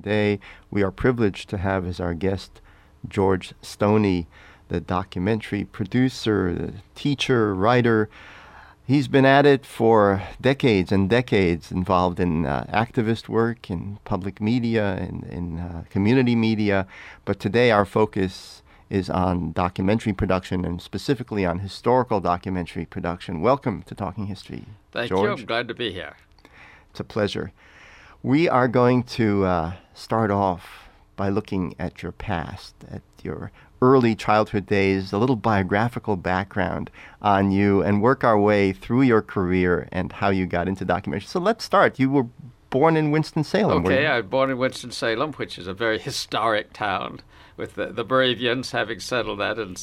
today we are privileged to have as our guest George Stoney, the documentary producer, the teacher, writer. He's been at it for decades and decades, involved in activist work, in public media, in community media. But today our focus is on documentary production, and specifically on historical documentary production. Welcome to Talking History, Thank George. you. I'm glad to be here. It's a pleasure. We are going to start off by looking at your past, at your early childhood days, a little biographical background on you, and work our way through your career and how you got into documentary. So let's start. You were born in Winston-Salem. Okay, I was born in Winston-Salem, which is a very historic town, with the Moravians having settled that in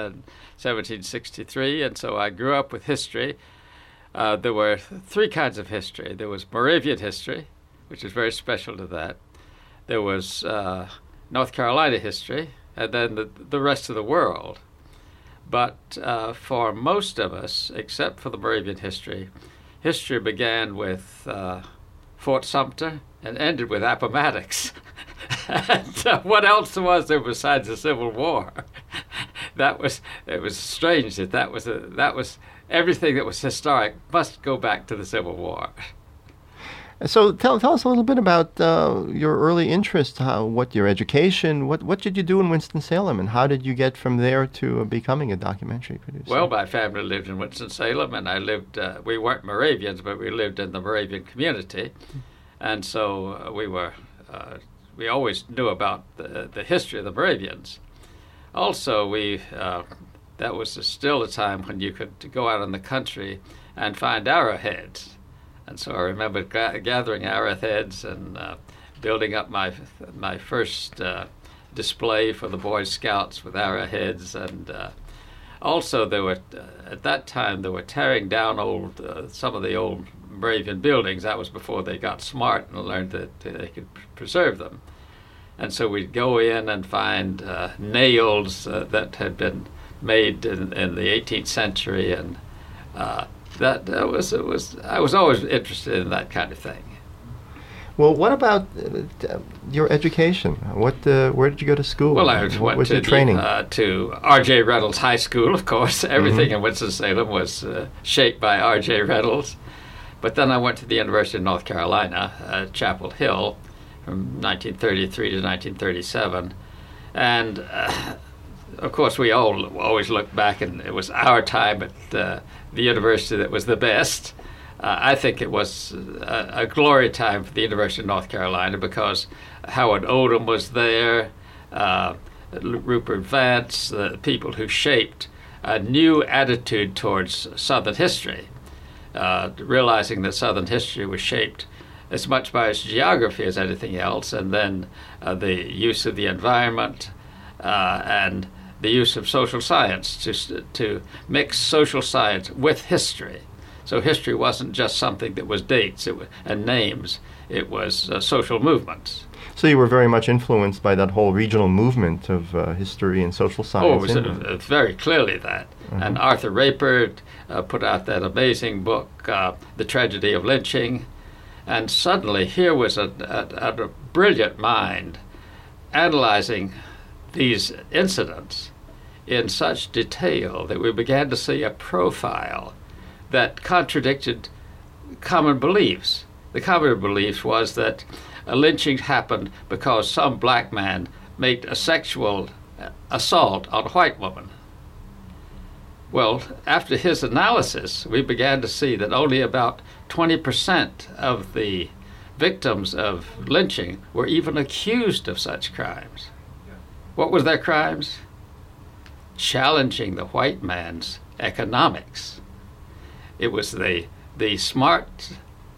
1763, and so I grew up with history. There were three kinds of history. There was Moravian history, which is very special to that. There was North Carolina history, and then the rest of the world. But for most of us, except for the Moravian history, history began with Fort Sumter and ended with Appomattox. And what else was there besides the Civil War? It was strange that was everything that was historic must go back to the Civil War. So tell us a little bit about your early interest, what your education, what did you do in Winston-Salem, and how did you get from there to becoming a documentary producer? Well, my family lived in Winston-Salem, and I lived, we weren't Moravians, but we lived in the Moravian community. And so we always knew about the history of the Moravians. Also, that was still a time when you could go out in the country and find arrowheads. And so I remember gathering arrowheads and building up my first display for the Boy Scouts with arrowheads. And also at that time, they were tearing down some of the old Moravian buildings. That was before they got smart and learned that they could preserve them. And so we'd go in and find nails that had been made in the 18th century, and I was always interested in that kind of thing. Well, what about your education? Where did you go to school? Well, I went to training? To R.J. Reynolds High School, of course. Everything in Winston-Salem was shaped by R.J. Reynolds. But then I went to the University of North Carolina at Chapel Hill from 1933 to 1937. And, of course, we all always look back, and it was our time at the university that was the best. I think it was a glory time for the University of North Carolina because Howard Odum was there, Rupert Vance, the people who shaped a new attitude towards Southern history, realizing that Southern history was shaped as much by its geography as anything else, and then the use of the environment and the use of social science to mix social science with history. So history wasn't just something that was dates and names. It was social movements. So you were very much influenced by that whole regional movement of history and social science. Oh, it was very clearly that. Mm-hmm. And Arthur Rapert put out that amazing book, The Tragedy of Lynching. And suddenly here was a brilliant mind analyzing these incidents in such detail that we began to see a profile that contradicted common beliefs. The common belief was that a lynching happened because some black man made a sexual assault on a white woman. Well, after his analysis, we began to see that only about 20% of the victims of lynching were even accused of such crimes. What was their crimes? Challenging the white man's economics. It was the smart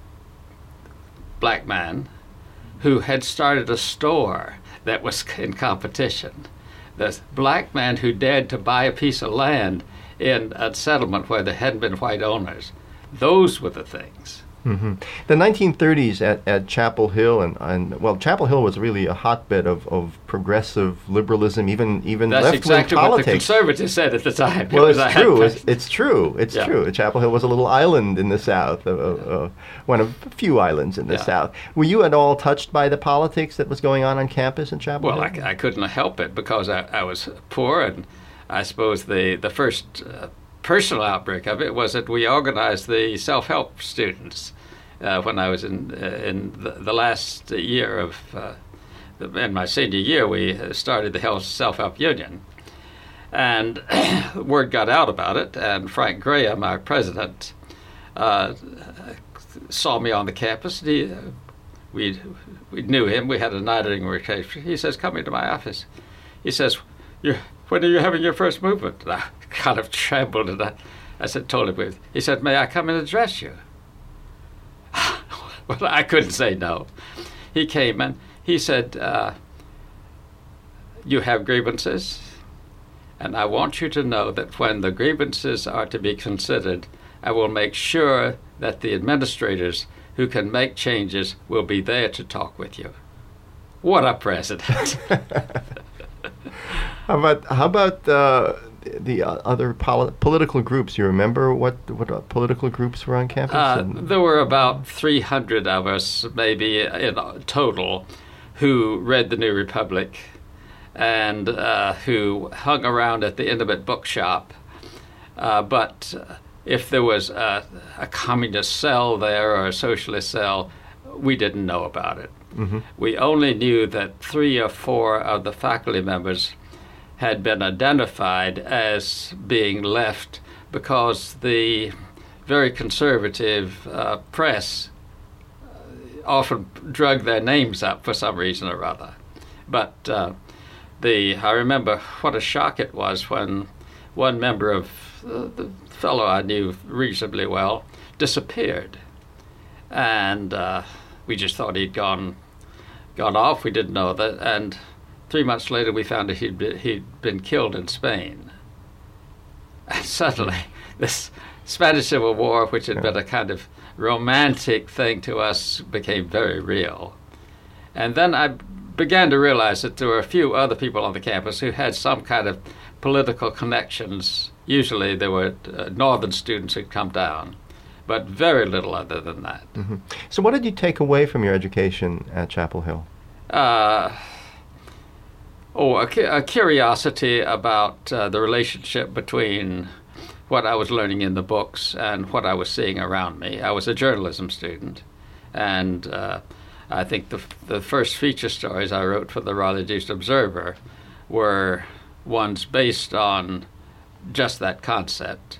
black man who had started a store that was in competition. The black man who dared to buy a piece of land in a settlement where there hadn't been white owners. Those were the things Hmm. The 1930s at Chapel Hill, and well, Chapel Hill was really a hotbed of progressive liberalism, even That's left-wing exactly politics. what the conservatives said at the time. Well, It was it's true. a It's true. It's Yeah. true. Chapel Hill was a little island in the South, one of a few islands in the Yeah. South. Were you at all touched by the politics that was going on campus in Chapel Well, Hill? I couldn't help it because I was poor, and I suppose the first personal outbreak of it was that we organized the self-help students when I was in the last year of in my senior year. We started the self-help union, and word got out about it. And Frank Graham, our president, saw me on the campus. And we knew him. We had a night orientation. He says, "Come into my office." He says, "When are you having your first movement?" And I kind of trembled, and I told him. He said, "May I come and address you?" Well, I couldn't say no. He came and he said, "You have grievances, and I want you to know that when the grievances are to be considered, I will make sure that the administrators who can make changes will be there to talk with you." What a president! How about the other political groups? You remember what political groups were on campus? There were about 300 of us, maybe in total, who read the New Republic and who hung around at the Intimate Bookshop. But if there was a communist cell there or a socialist cell, we didn't know about it. Mm-hmm. We only knew that 3 or 4 of the faculty members had been identified as being left because the very conservative press often drug their names up for some reason or other. But I remember what a shock it was when one member of the fellow I knew reasonably well disappeared, and we just thought he'd gone off. We didn't know that, and 3 months later we found that he'd been killed in Spain. And suddenly this Spanish Civil War, which had been a kind of romantic thing to us, became very real. And then I began to realize that there were a few other people on the campus who had some kind of political connections. Usually there were northern students who'd come down, but very little other than that. Mm-hmm. So what did you take away from your education at Chapel Hill? A curiosity about the relationship between what I was learning in the books and what I was seeing around me. I was a journalism student, and I think the first feature stories I wrote for the Raleigh-Durham Observer were ones based on just that concept.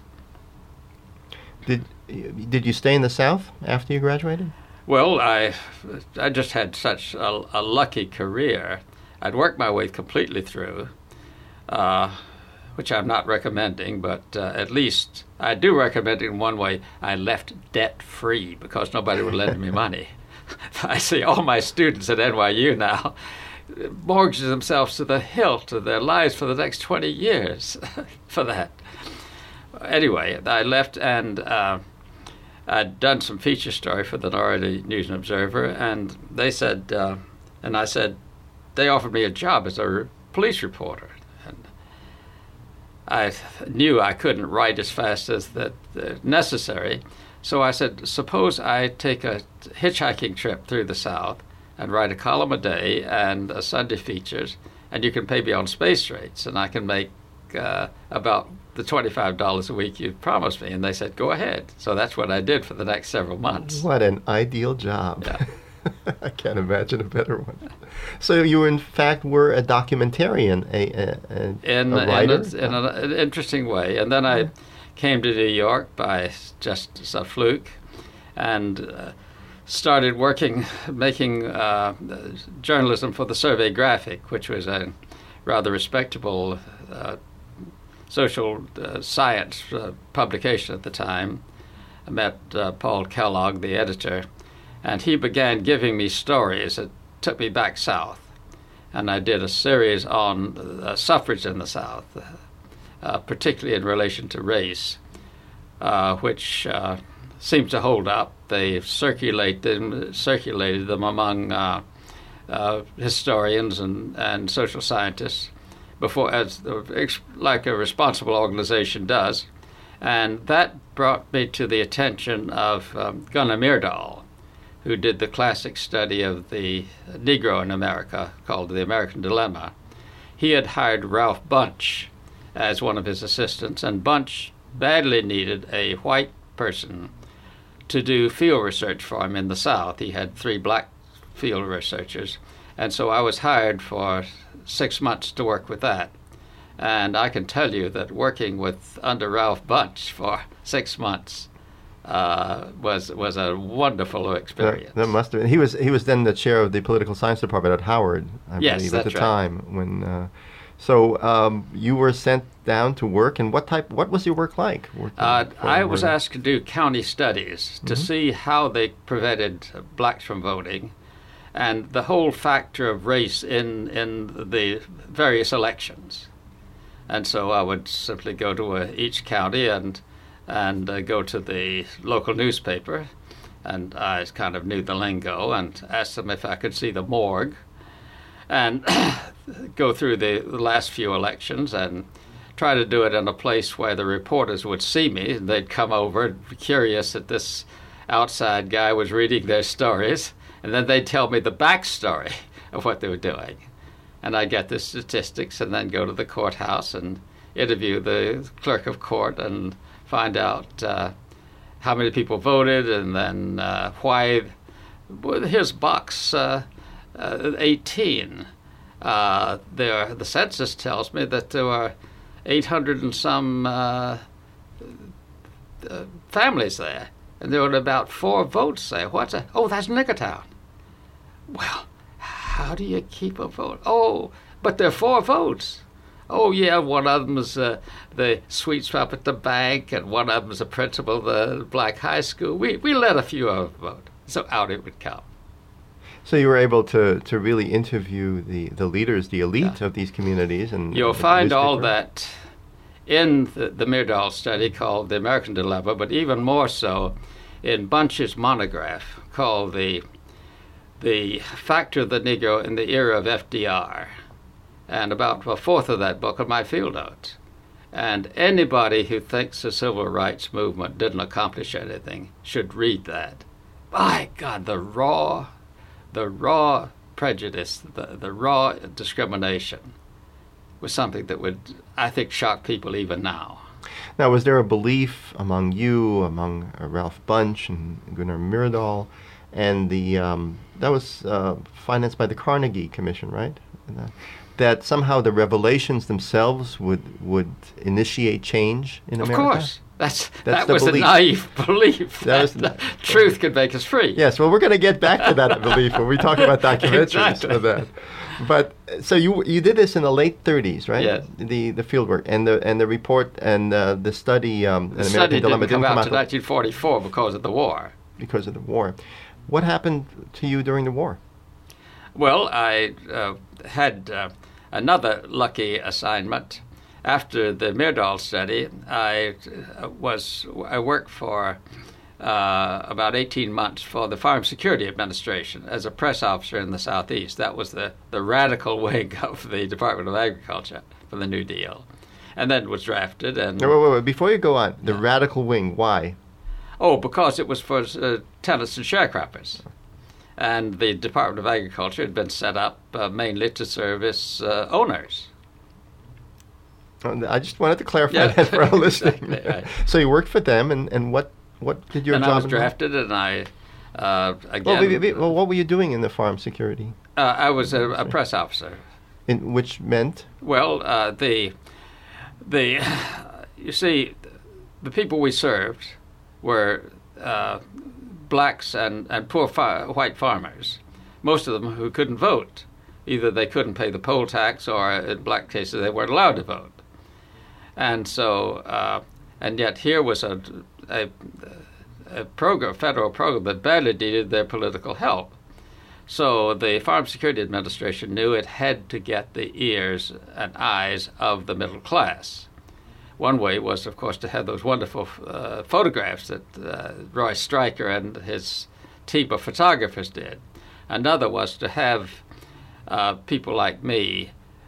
Did you stay in the South after you graduated? Well, I just had such a lucky career. I'd worked my way completely through, which I'm not recommending, but at least I do recommend it in one way. I left debt-free because nobody would lend me money. I see all my students at NYU now mortgage themselves to the hilt of their lives for the next 20 years for that. Anyway, I left, and I'd done some feature story for the Raleigh News and Observer, and they said, and I said, they offered me a job as a police reporter. And I knew I couldn't write as fast as necessary, so I said, suppose I take a hitchhiking trip through the South and write a column a day and a Sunday features, and you can pay me on space rates, and I can make about the $25 a week you promised me. And they said, go ahead. So that's what I did for the next several months. What an ideal job. Yeah. I can't imagine a better one. So you, in fact, were a documentarian, a writer? In an interesting way. And then I came to New York by just a fluke and started making journalism for the Survey Graphic, which was a rather respectable social science publication at the time. I met Paul Kellogg, the editor, and he began giving me stories that took me back south. And I did a series on suffrage in the South, particularly in relation to race, which seemed to hold up. they circulated them among historians and social scientists before, as like a responsible organization does, and that brought me to the attention of Gunnar Myrdal, who did the classic study of the Negro in America called The American Dilemma. He had hired Ralph Bunche as one of his assistants, and Bunche badly needed a white person to do field research for him in the South. He had 3 black field researchers, and so I was hired for 6 months to work with that. And I can tell you that working under Ralph Bunche for 6 months was a wonderful experience. That must have been. He was then the chair of the political science department at Howard, I believe, at the right. time when. So you were sent down to work, and what was your work like? I was asked to do county studies to see how they prevented blacks from voting, and the whole factor of race in the various elections. And so I would simply go to each county and go to the local newspaper, and I kind of knew the lingo, and asked them if I could see the morgue, and go through the last few elections and try to do it in a place where the reporters would see me, and they'd come over curious that this outside guy was reading their stories, and then they'd tell me the backstory of what they were doing. And I'd get the statistics and then go to the courthouse and interview the clerk of court and find out how many people voted, and then why. Well, here's box 18. The census tells me that there were 800 and some families there, and there were about 4 votes there. What's that? Oh, that's Nickertown. Well, how do you keep a vote? Oh, but there are 4 votes. Oh, yeah, one of them is the sweet shop at the bank, and one of them is the principal of the black high school. We let a few of them vote. So out it would come. So you were able to really interview the leaders, the elite of these communities. And you'll find all that in the Myrdal study called The American Dilemma, but even more so in Bunche's monograph called The Factor of the Negro in the Era of FDR. And about a fourth of that book are my field notes. And anybody who thinks the civil rights movement didn't accomplish anything should read that. By God, the raw prejudice, the raw discrimination was something that would, I think, shock people even now. Now, was there a belief among you, among Ralph Bunche and Gunnar Myrdal, and that was financed by the Carnegie Commission, right? That somehow the revelations themselves would initiate change in America? Of course. That was belief. A naive belief that truth could make us free. Yes, well, we're going to get back to that belief when we talk about documentaries Exactly. for that. But so you did this in the late 30s, right? Yes. The field work and the report and the study. The study didn't come out until 1944 because of the war. Because of the war. What happened to you during the war? Well, I had another lucky assignment. After the Myrdal study, I worked for about 18 months for the Farm Security Administration as a press officer in the Southeast. That was the radical wing of the Department of Agriculture for the New Deal. And then was drafted. And wait. Before you go on, the radical wing, why? Oh, because it was for tenants and sharecroppers. And the Department of Agriculture had been set up mainly to service owners. I just wanted to clarify that for our listening. Exactly, right. So you worked for them, and what did your job? And I was drafted, and I again. Well, what were you doing in the farm security? I was a press officer. Which meant? Well, you see, the people we served were blacks and poor white farmers, most of them who couldn't vote. Either they couldn't pay the poll tax, or in black cases they weren't allowed to vote. And so, and yet here was a program, federal program that badly needed their political help. So the Farm Security Administration knew it had to get the ears and eyes of the middle class. one way was, of course, to have those wonderful photographs that Roy Stryker and his team of photographers did. Another was to have people like me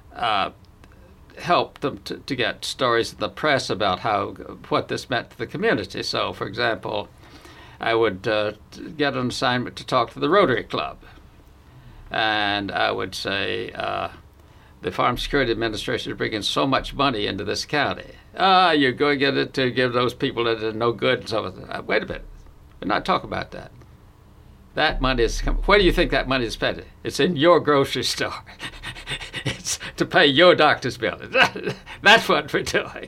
help them to get stories in the press about what this meant to the community. So, for example, I would get an assignment to talk to the Rotary Club, and I would say, the Farm Security Administration is bringing so much money into this county. You're going to get it to give those people that are no good and so on. Wait a minute. We're not talking about that. That money is where do you think that money is spent? It's in your grocery store. It's to pay your doctor's bill. That's what we're doing.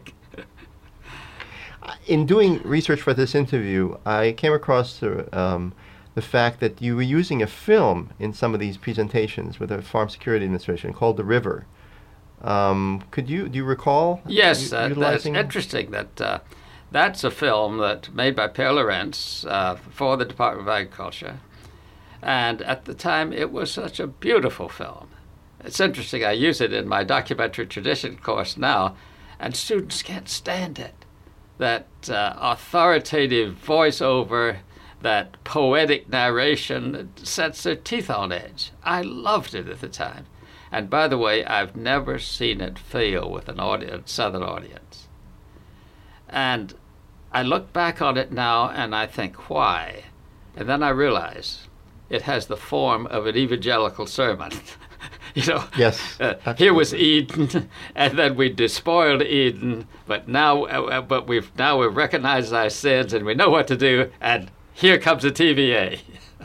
In doing research for this interview, I came across the fact that you were using a film in some of these presentations with the Farm Security Administration called The River. Do you recall? Yes, that's interesting. That's a film that made by Per Lorentz for the Department of Agriculture. And at the time, it was such a beautiful film. It's interesting, I use it in my documentary tradition course now, and students can't stand it. That authoritative voiceover, that poetic narration sets their teeth on edge. I loved it at the time. And by the way, I've never seen it fail with an Southern audience. And I look back on it now and I think, why? And then I realize it has the form of an evangelical sermon. Yes, here was Eden, and then we despoiled Eden, but we've recognized our sins and we know what to do, and here comes the TVA.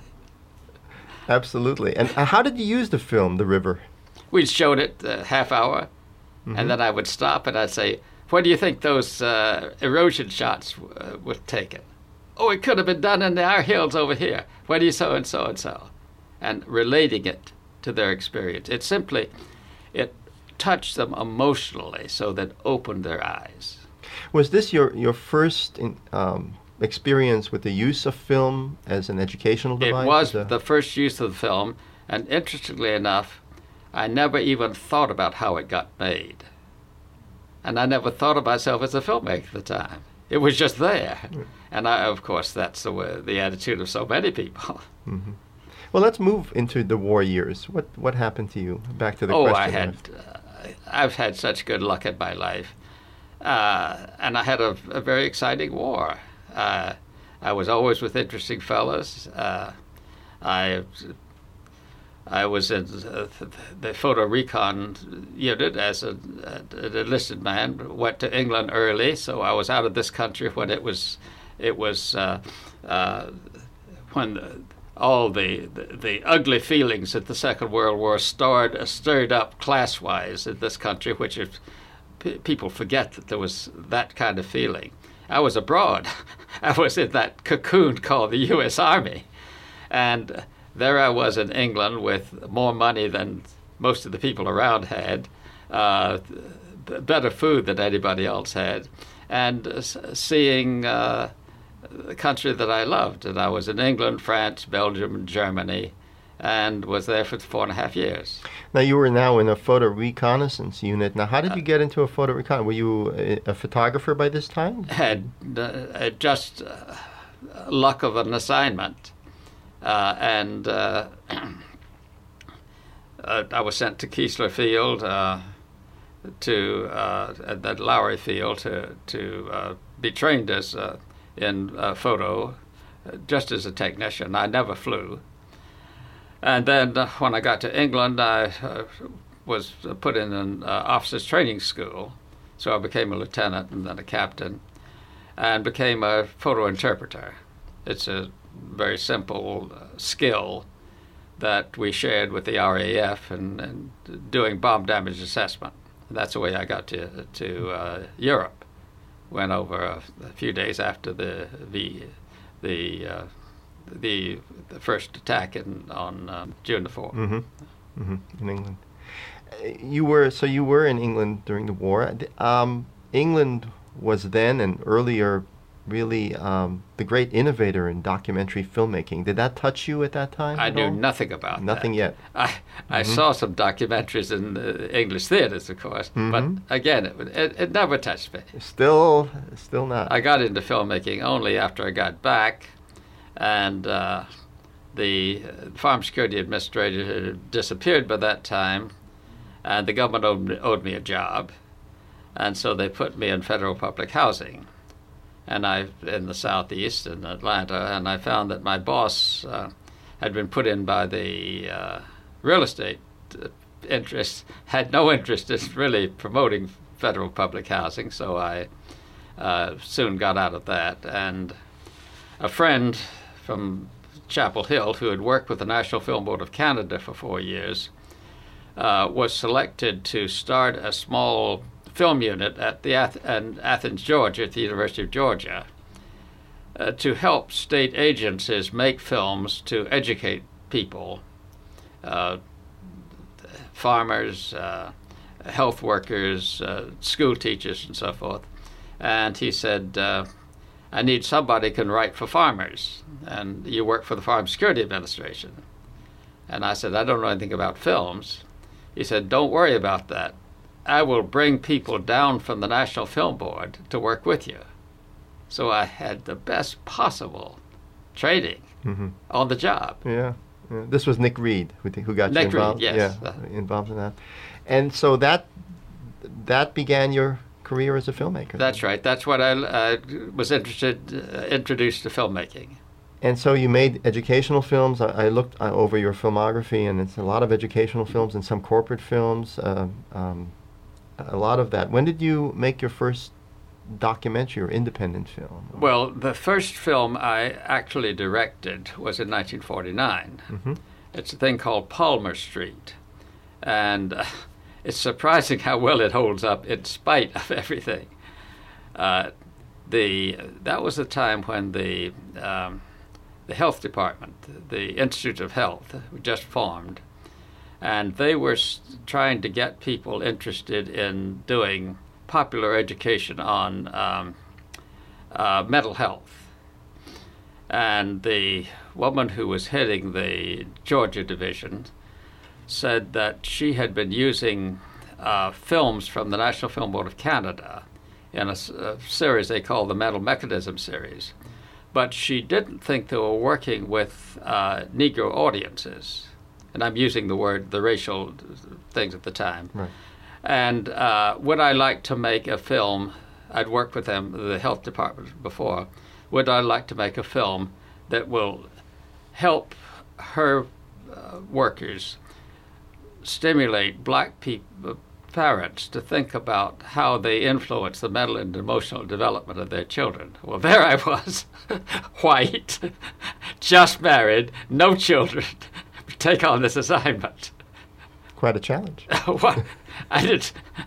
Absolutely. And how did you use the film, The River? We showed it a half hour, and then I would stop and I'd say, where do you think those erosion shots were taken? Oh, it could have been done in our hills over here. Where do you so and so and so? And relating it to their experience. It touched them emotionally, so that opened their eyes. Was this your first experience with the use of film as an educational device? It was the first use of the film, and interestingly enough, I never even thought about how it got made. And I never thought of myself as a filmmaker at the time. It was just there. And of course, that's the attitude of so many people. Mm-hmm. Well, let's move into the war years. What happened to you? Back to the question. I've had such good luck in my life. And I had a very exciting war. I was always with interesting fellows. I was in the photo recon unit as an enlisted man. Went to England early, so I was out of this country when it was when all the ugly feelings that the Second World War stirred up class-wise in this country, which people forget that there was that kind of feeling. I was abroad. I was in that cocoon called the U.S. Army, and there I was in England with more money than most of the people around had, better food than anybody else had, and seeing the country that I loved. And I was in England, France, Belgium, and Germany, and was there for 4.5 years. Now, you were now in a photo reconnaissance unit. Now, how did you get into a photo reconnaissance? Were you a photographer by this time? Had just luck of an assignment. And I was sent to Keesler Field, at Lowry Field, to be trained as in photo, just as a technician. I never flew. And then when I got to England, I was put in an officers' training school. So I became a lieutenant and then a captain, and became a photo interpreter. It's a very simple skill that we shared with the RAF and doing bomb damage assessment. And that's the way I got to Europe. Went over a few days after the first attack on June the 4th. Mm-hmm. Mm-hmm. In England. You were in England during the war. England was then and earlier really the great innovator in documentary filmmaking. Did that touch you at that time? I at knew all? nothing about Nothing that. yet. I saw some documentaries in English theaters, of course, but again, it never touched me. Still not. I got into filmmaking only after I got back, and the Farm Security Administrator had disappeared by that time, and the government owed me a job, and so they put me in federal public housing. And in the Southeast, in Atlanta, and I found that my boss had been put in by the real estate interest, had no interest in really promoting federal public housing, so I soon got out of that. And a friend from Chapel Hill, who had worked with the National Film Board of Canada for 4 years, was selected to start a small film unit at the Athens, Georgia, at the University of Georgia, to help state agencies make films to educate people, farmers, health workers, school teachers, and so forth. And he said, I need somebody who can write for farmers, and you work for the Farm Security Administration. And I said, I don't know anything about films. He said, don't worry about that. I will bring people down from the National Film Board to work with you. So I had the best possible training on the job. Yeah. This was Nick Reed who got Nick you involved. Reed, yes. Yeah, involved in that. And so that began your career as a filmmaker. That's right. That's what I was introduced to filmmaking. And so you made educational films. I looked over your filmography, and it's a lot of educational films and some corporate films. A lot of that. When did you make your first documentary or independent film? Well, the first film I actually directed was in 1949. It's a thing called Palmer Street. And it's surprising how well it holds up in spite of everything. That was a time when the health department, the Institute of Health, just formed. And they were trying to get people interested in doing popular education on mental health. And the woman who was heading the Georgia division said that she had been using films from the National Film Board of Canada in a series they call the Mental Mechanism series. But she didn't think they were working with Negro audiences. And I'm using the racial things at the time. Right. And would I like to make a film, I'd worked with them, the health department before, would I like to make a film that will help her workers stimulate black parents to think about how they influence the mental and emotional development of their children? Well, there I was, white, just married, no children, take on this assignment. Quite a challenge. What I did,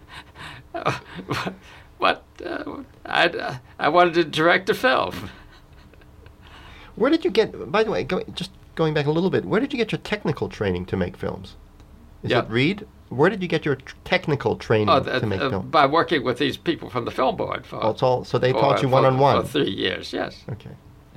I wanted to direct a film. Where did you get? By the way, just going back a little bit, where did you get your technical training to make films? Is it Reed? Where did you get your technical training to make films? By working with these people from the film board. So they taught you one-on-one? For 3 years, yes. Okay.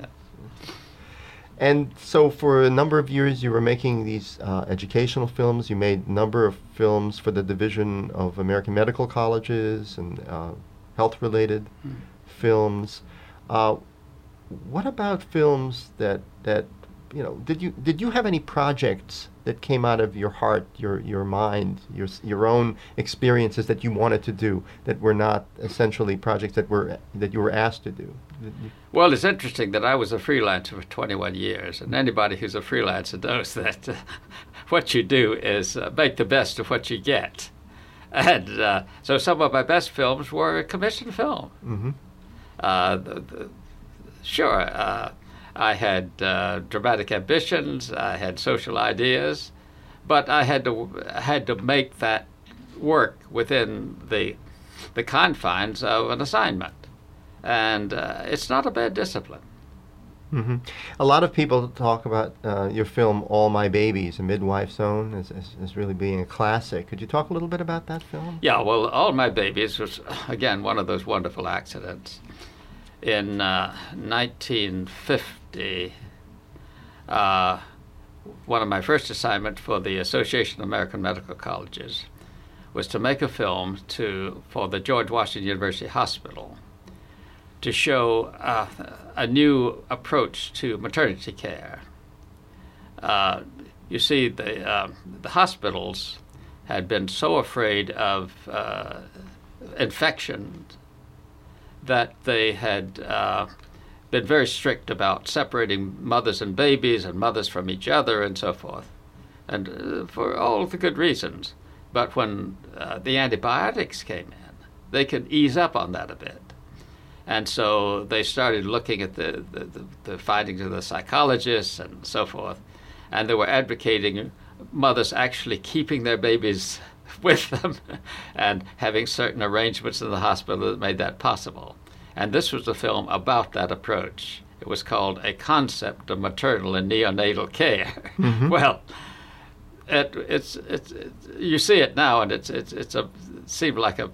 And so for a number of years you were making these educational films. You made a number of films for the Division of American Medical Colleges and health-related films. What about films that did you have any projects that came out of your heart, your mind, your own experiences that you wanted to do that were not essentially projects that you were asked to do? Well, it's interesting that I was a freelancer for 21 years, and anybody who's a freelancer knows that what you do is make the best of what you get. And so some of my best films were commissioned film. Sure, I had dramatic ambitions, I had social ideas, but I had to make that work within the confines of an assignment. And it's not a bad discipline. A lot of people talk about your film All My Babies, A Midwife's Own, as really being a classic. Could you talk a little bit about that film? Yeah, well, All My Babies was, again, one of those wonderful accidents. in 1950, one of my first assignments for the Association of American Medical Colleges was to make a film for the George Washington University Hospital to show a new approach to maternity care. You see, the hospitals had been so afraid of infection that they had been very strict about separating mothers and babies and mothers from each other and so forth, and for all the good reasons. But when the antibiotics came in, they could ease up on that a bit. And so they started looking at the findings of the psychologists and so forth, and they were advocating mothers actually keeping their babies with them and having certain arrangements in the hospital that made that possible. And this was a film about that approach. It was called A Concept of Maternal and Neonatal Care. Mm-hmm. Well, it's you see it now, and it seemed like a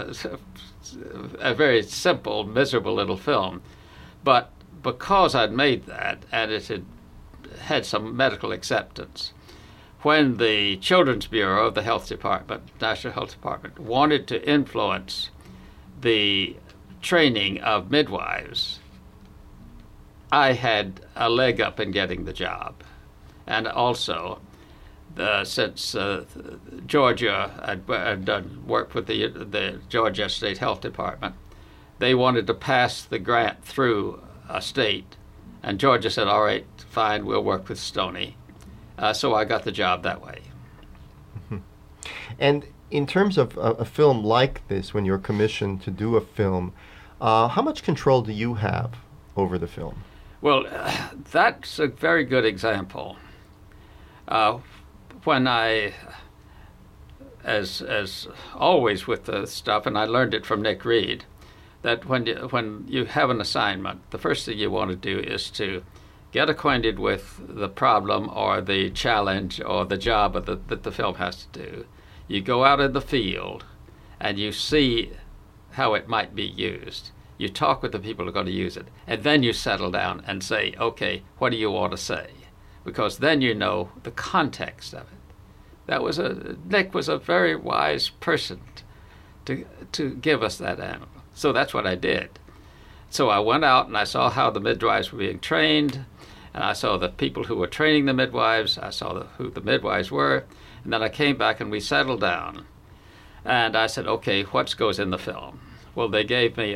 very simple, miserable little film. But because I'd made that, and it had some medical acceptance, when the Children's Bureau of the Health Department, National Health Department, wanted to influence the training of midwives, I had a leg up in getting the job. And also, since Georgia had done work with the Georgia State Health Department, they wanted to pass the grant through a state, and Georgia said, all right, fine, we'll work with Stoney. So I got the job that way. Mm-hmm. And in terms of a film like this, when you're commissioned to do a film, how much control do you have over the film? Well, that's a very good example. When I, as always with the stuff, and I learned it from Nick Reed, that when you have an assignment, the first thing you want to do is to get acquainted with the problem or the challenge or the job that the film has to do. You go out in the field and you see how it might be used. You talk with the people who are going to use it, and then you settle down and say, okay, what do you want to say? Because then you know the context of it. Nick was a very wise person to give us that animal. So that's what I did. So I went out and I saw how the midwives were being trained, and I saw the people who were training the midwives. I saw who the midwives were, and then I came back and we settled down. And I said, okay, what goes in the film? Well, they gave me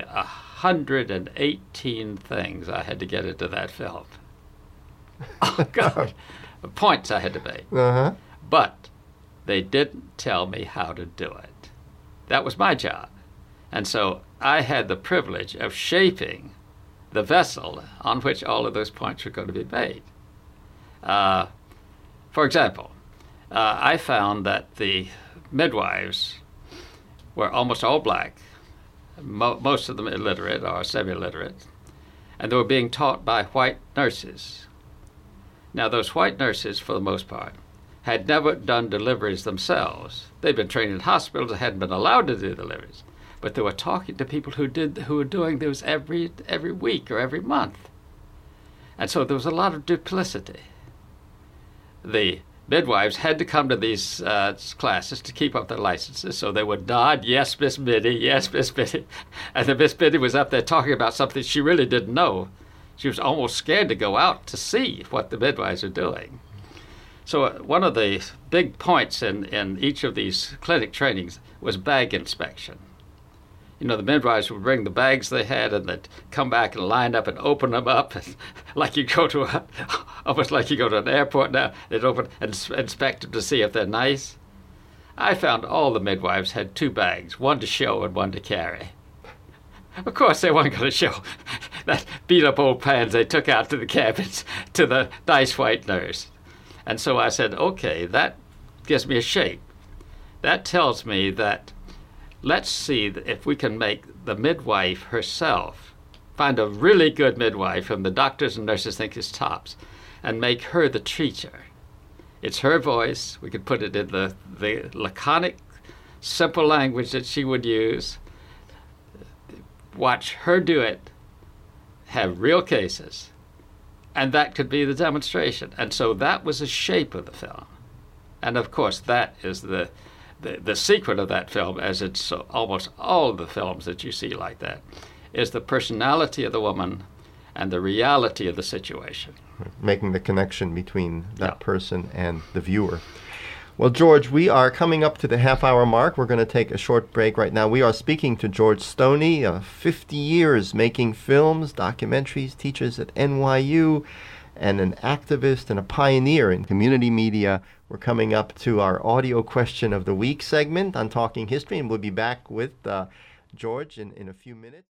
118 things I had to get into that film. Oh, God. Points I had to make. Uh-huh. But they didn't tell me how to do it. That was my job. And so I had the privilege of shaping the vessel on which all of those points were going to be made. For example, I found that the midwives were almost all black, most of them illiterate or semi-illiterate, and they were being taught by white nurses. Now, those white nurses, for the most part, had never done deliveries themselves. They'd been trained in hospitals and hadn't been allowed to do deliveries. But they were talking to people who were doing those every week or every month. And so there was a lot of duplicity. The midwives had to come to these classes to keep up their licenses, so they would nod, yes, Miss Biddy, yes, Miss Biddy. And then Miss Biddy was up there talking about something she really didn't know. She was almost scared to go out to see what the midwives are doing. So one of the big points in each of these clinic trainings was bag inspection. You know, the midwives would bring the bags they had, and they'd come back and line up and open them up, and like you go to almost like you go to an airport now. They'd open and inspect them to see if they're nice. I found all the midwives had two bags, one to show and one to carry. Of course, they weren't going to show that beat-up old pans they took out to the cabins to the nice white nurse. And so I said, okay, that gives me a shape. That tells me that let's see if we can make the midwife herself, find a really good midwife whom the doctors and nurses think is tops, and make her the teacher. It's her voice. We could put it in the laconic, simple language that she would use. Watch her do it, have real cases, and that could be the demonstration. And so that was the shape of the film. And of course, that is the secret of that film, as it's almost all of the films that you see like that, is the personality of the woman and the reality of the situation. Making the connection between that person and the viewer. Well, George, we are coming up to the half-hour mark. We're going to take a short break right now. We are speaking to George Stoney, 50 years making films, documentaries, teaches at NYU, and an activist and a pioneer in community media. We're coming up to our audio question of the week segment on Talking History, and we'll be back with George in a few minutes.